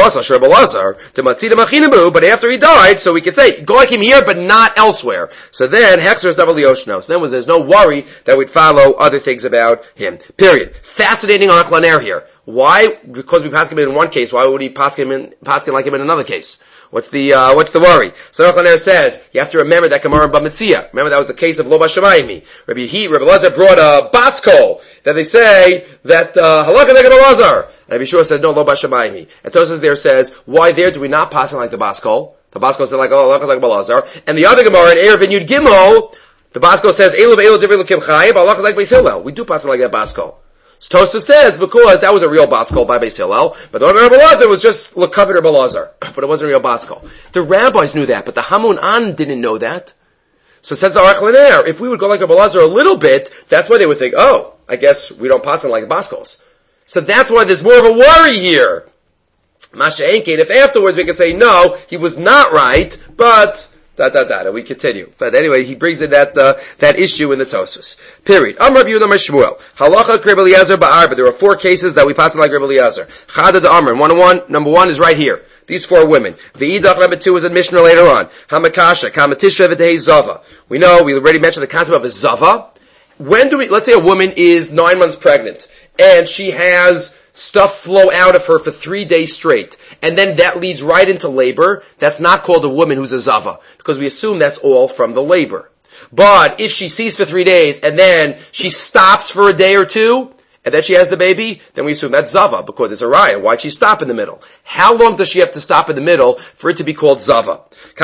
died, so we could say, go like him here, but not elsewhere. So then, Hexer's double Yoshno. So then there's no worry that we'd follow other things about him. Period. Fascinating on Achlaner here. Why? Because we pass him in one case, why would he pass him in, pass him like him in another case? What's the, uh, what's the worry? So Achlaner says, you have to remember that Gemara in Bamitzia. Remember that was the case of Lo Bashamayim. Rabbi Yehi, Rabbi Lazar brought a baskol that they say that, uh, halakha like Rabbi Lazar. And Rabbi Shua says, no, Lo Bashamayim. And Tosfos there says, why there do we not pass him like the baskol? The baskol said like, oh, halakha like Rabbi Lazar. And the other Gemara in Erev and Yud Gimel, the baskol says, Elu v'elu divrei Elokim Chai, but halakha like Beis Hillel. We do pass him like that baskol. So Tosfos says, because that was a real baskol by Beis Hillel, but the one Rabbi Lazar was just l'kavod Rabbi Lazar, but it wasn't a real baskol. The rabbis knew that, but the Hamun An didn't know that. So it says the Aruch LaNer, if we would go like Rabbi Lazar a little bit, that's why they would think, oh, I guess we don't pass him like baskols. So that's why there's more of a worry here. Masha Enkein, if afterwards we could say, no, he was not right, but da da da, and we continue. But anyway, he brings in that uh, that issue in the Tosfos. Period. Amar Rabbi Yehuda Amar Shmuel. Halacha Rabbi Eliezer ba'ar, but there are four cases that we pass like Rabbi Eliezer. Chada da Amar. One on one. Number one is right here. These four women. The Idach number two is in Mishnah later on. Hamakasha, Kamatishra v'dei Zava. We know we already mentioned the concept of a Zava. When do we? Let's say a woman is nine months pregnant and she has stuff flow out of her for three days straight, and then that leads right into labor. That's not called a woman who's a zava, because we assume that's all from the labor. But if she sees for three days, and then she stops for a day or two, and then she has the baby, then we assume that's zava, because it's a raya. Why'd she stop in the middle? How long does she have to stop in the middle for it to be called zava?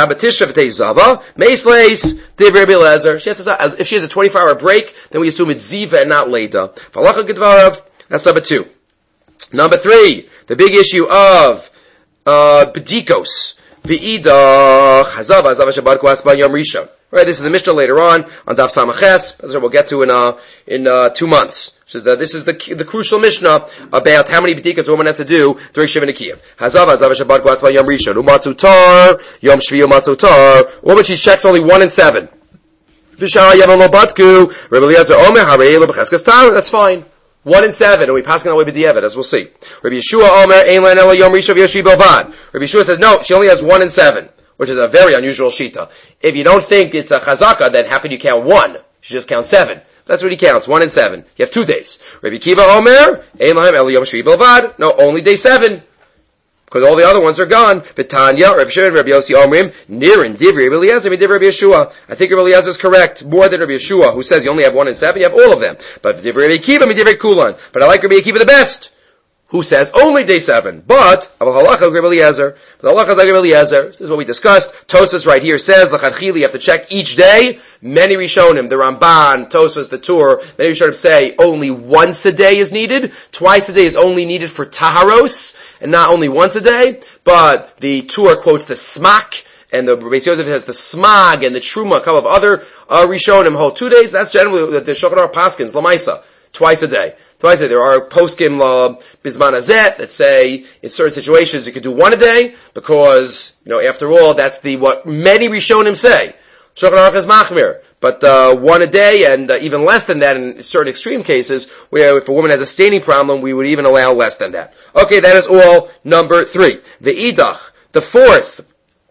Zava, meisleis, divrei Rabbi Eliezer. If she has a twenty-four hour break, then we assume it's ziva and not leda. That's number two. Number three, the big issue of uh bedikos. V'idach hazav hazav shabbat kuasba yom rishon. Right, this is the Mishnah later on on Daf Samaches. That's what we'll get to in uh in uh two months. Which is the, this is the the crucial Mishnah about how many bedikas a woman has to do during Shiva Nikiyah. Hazav hazav shabbat kuasba yom rishon. Umatzutar yom shvi umatzutar. Woman, she checks only one and seven. V'shara yavam lo batku. Rabbi Eliezer omer harei lo b'cheskas tar. That's fine. One and seven, and we pass on that way with the Evid, as we'll see. Rabbi Yeshua Omer, Ein Lan Ela Yom Rishon V'Yoshi Bilvad. Rabbi Yeshua says, no, she only has one and seven, which is a very unusual shita. If you don't think it's a chazaka, then how can you count one? She just counts seven. That's what he counts, one and seven. You have two days. Rabbi Kiva Omer, Ein Lan Ela Yom Shvi Bilvad. No, only day seven. Because all the other ones are gone. V'tanya, Rabbi Shimon, Rabbi Yossi Omrim, Nirin, Divri, Rabbi Eliezer, Divri, Rabbi Yeshua. I think Rabbi Eliezer is correct, more than Rabbi Yeshua, who says you only have one and seven, you have all of them. But Divri, Rabbi Akiva, Divri, Kulan. But I like Rabbi Akiva the best, who says only day seven. But, Aval Halacha, Rabbi Eliezer. The Halacha, Rabbi Eliezer. This is what we discussed. Tosfos right here says, L'chadchili, you have to check each day. Many Rishonim, the Ramban, Tosfos, the Tur, many Rishonim say only once a day is needed. Twice a day is only needed for Taharos, and not only once a day. But the Tur quotes the Smak, and the Beis Yosef has the Smag, and the Truma, a couple of other uh, Rishonim hold two days. That's generally the Shulchan Aruch Paskins, Lamaisa, twice a day. Twice a day. There are poskim la bisman azet that say in certain situations you could do one a day because, you know, after all, that's the what many Rishonim say. Shulchan Aruch is machmir, But uh, one a day, and uh, even less than that in certain extreme cases, where if a woman has a staining problem, we would even allow less than that. Okay, that is all number three. The idach, the fourth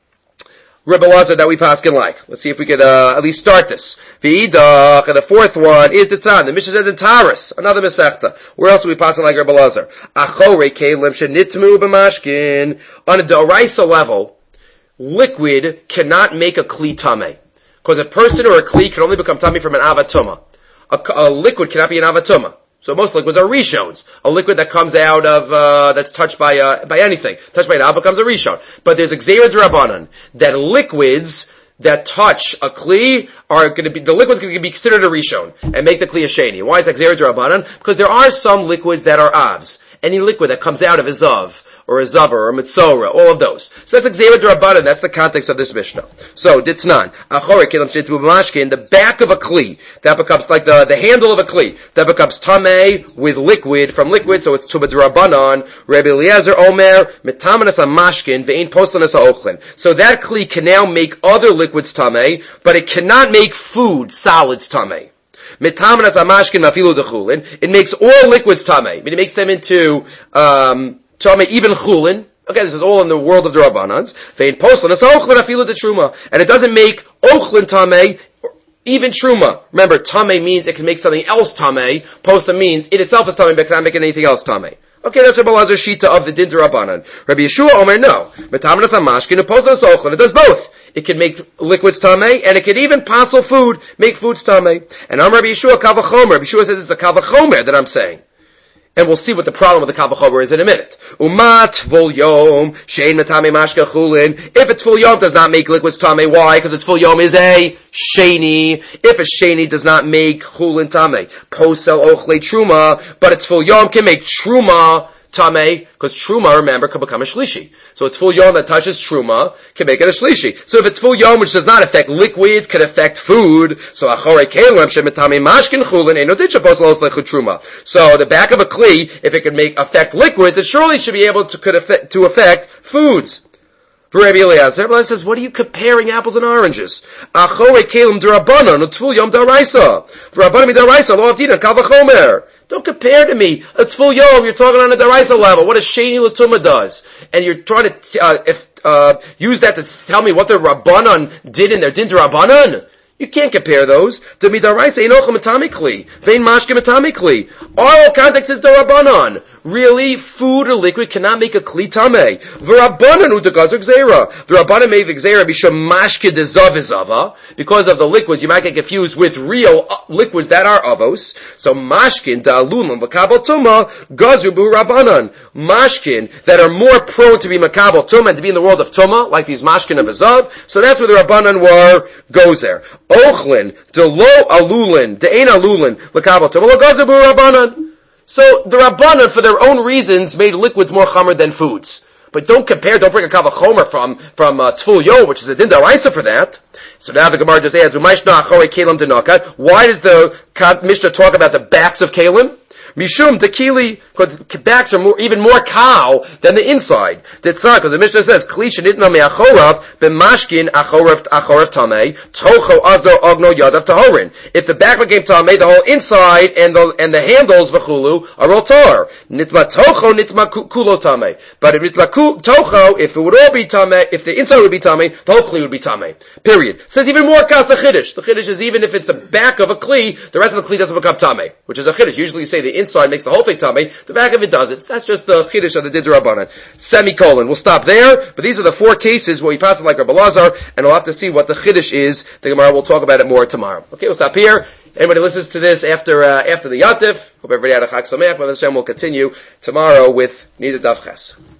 Rebbe Lazar that we paskin like. Let's see if we could uh, at least start this. The idach, and the fourth one is the Tan. The Mishnah says in Taurus, another Masechta. Where else do we paskin like Rebbe Lazar? Achore kelim shenitmu b'mashkin. On a d'oraisa level, liquid cannot make a kli tameh. Because a person or a kli can only become tameh from an avatuma. A, a liquid cannot be an avatuma. So most liquids are rishones. A liquid that comes out of, uh, that's touched by, uh, by anything. Touched by an av becomes a rishon. But there's a gzeira d'Rabbanan that liquids that touch a kli are going to be, the liquid's going to be considered a rishon and make the kli a sheni. Why is that gzeira d'Rabbanan? Because there are some liquids that are avs. Any liquid that comes out of a zav, or a zavar, or a mitzora, all of those. So that's a gzeira d'Rabbanan. That's the context of this Mishnah. So, ditznan. Achore kelim shenitu b'mashkin, the back of a kli, that becomes like the, the handle of a kli, that becomes tameh with liquid, from liquid, so it's tuba d'Rabbanan. Rabbi Eliezer Omer, mitamanas ha-mashkin, ve'ein poslanas ha-ochlin. So that kli can now make other liquids tameh, but it cannot make food, solids tameh. Mitamanas ha-mashkin mafilu d'chulin. It makes all liquids tameh. I mean, it makes them into, um, tameh, even chulin. Okay, this is all in the world of the Rabbanans. Vein poslan es ochlin afilu de truma, and it doesn't make ochlin tameh, even truma. Remember, tameh means it can make something else tameh. Poslan means it itself is tameh, but it cannot make anything else tameh. Okay, that's Rabbi Lazar's shita of the din Rabbanan. Rabbi Yeshua Omer, no. Mitamanas hamashkin and poslan es ochlin. It does both. It can make liquids tameh, and it can even passel food, make foods tameh. And I'm Rabbi Yeshua kavachomer. Rabbi Yeshua says it's a kavachomer that I'm saying. And we'll see what the problem with the kavachomer is in a minute. Umat full yom shein matame mashka chulin. If it's full yom, does not make liquids tameh. Why? Because it's full yom is a sheni. If a sheni does not make chulin tameh, posel ochle truma, but it's full yom can make truma tameh, because truma, remember, can become a shlishi. So it's full yom that touches truma, can make it a shlishi. So if it's full yom, which does not affect liquids, can affect food, so achore kelim shemitame mashkin chulin eno ditcha posel oslechu truma. So the back of a kli, if it can make, affect liquids, it surely should be able to, could affect, to affect foods. For Rabbi Eliezer, Rabbi says, what are you comparing apples and oranges? Achore kelim d'Rabbanan, utful yom d'Araisa. For Rabbanan d'Araisa, lo avdina, kal v'chomer. Don't compare to me. It's full yom. You're talking on a deraisa level. What a sheni latuma does, and you're trying to uh, if uh, use that to tell me what the Rabbanan did in their din to Rabbanan. You can't compare those. To me, deraisa enochim atamikli, vein mashkim atamikli. All context is the Rabbanan. Really, food or liquid cannot make a kli tameh. V'Rabbanan u'degazer gzeira. The Rabbanan made the gzeira b'shem mashke dezav izava. Because of the liquids, you might get confused with real uh, liquids that are avos. So mashkin da'alulam v'kabel tuma gazer bu Rabbanan. Mashkin that are more prone to be makabel tuma and to be in the world of tuma, like these mashkin of izav. So that's where the Rabbanan were goes there. Ochlin delo alulin de'ein alulin v'kabel tuma gazer bu Rabbanan. So the Rabbanan, for their own reasons, made liquids more chamer than foods. But don't compare, don't bring a kavachomer from, from, uh, Tful Yom, which is a din d'oraisa for that. So now the Gemara just adds, why does the Mishnah talk about the backs of kalim? Mishum tekili, because backs are more, even more cow than the inside. That's not, because the Mishnah says, Kli shenitna me'achorav, b'mashkin achorav, achorav tamei, tocho azdo ogno yadav tahorin. If the back became tamei, the whole inside and the, and the handles, v'chulu, are all tar. Nitma tocho, nitma kulo tamei. But if nitma tocho, if it would all be tamei, if the inside would be tamei, the whole kli would be tamei. Period. Says even more cow the chiddush. The chiddush is even if it's the back of a kli, the rest of the kli doesn't become tamei, which is a chiddush. Usually you say the inside makes the whole thing tummy, the back of it doesn't. That's just the chiddush of the Did Rabbanan. Semicolon. We'll stop there, but these are the four cases where we pass it like Rabbi Lazar, and we'll have to see what the chiddush is. The Gemara will talk about it more tomorrow. Okay, we'll stop here. Anybody listens to this after uh, after the Yantif, hope everybody had a Chag Sameach, but Hashem will continue tomorrow with Nida Dav Ches.